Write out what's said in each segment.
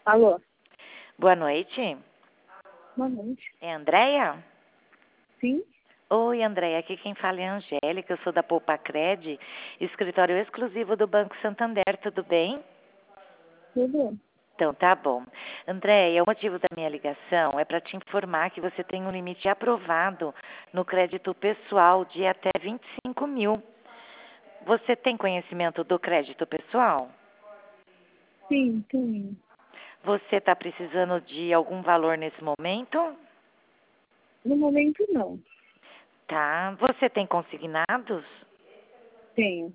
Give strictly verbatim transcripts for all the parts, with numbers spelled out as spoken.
Alô, Boa noite. boa noite. É a Andréia? Sim, Oi, Andréia. Aqui quem fala é a Angélica. Eu sou da Poupa Cred, escritório exclusivo do Banco Santander. Tudo bem? tudo? Então, tá bom. Andréia, o motivo da minha ligação é para te informar que você tem um limite aprovado no crédito pessoal de até vinte e cinco mil. Você tem conhecimento do crédito pessoal? Sim, sim. Você está precisando de algum valor nesse momento? No momento, não. Tá. Você tem consignados? Tenho.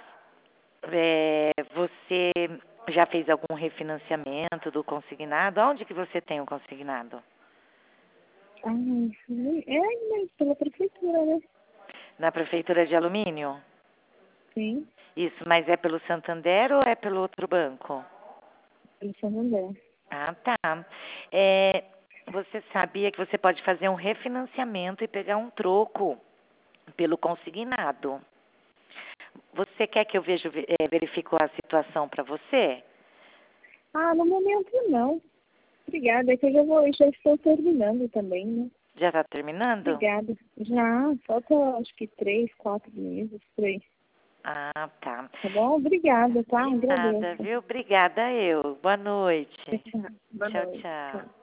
É, você já fez algum refinanciamento do consignado? Onde que você tem o consignado? Ah, isso nem- é ainda pela prefeitura, né? Na prefeitura de Alumínio? Sim, Isso, mas é pelo Santander ou é pelo outro banco? pelo Santander. Ah, tá. É, você sabia que você pode fazer um refinanciamento e pegar um troco pelo consignado? Você quer que eu veja, eh, verifico a situação para você? Ah, no momento, não. Obrigada, é que eu já vou, já estou terminando também, né? Já está terminando? Obrigada. Já, falta acho que três, quatro meses, três. Ah, tá. Tá bom? Obrigada, tá? De nada, Agradeço. viu? Obrigada eu. Boa noite. Tchau. Boa Tchau, noite. tchau. Tchau.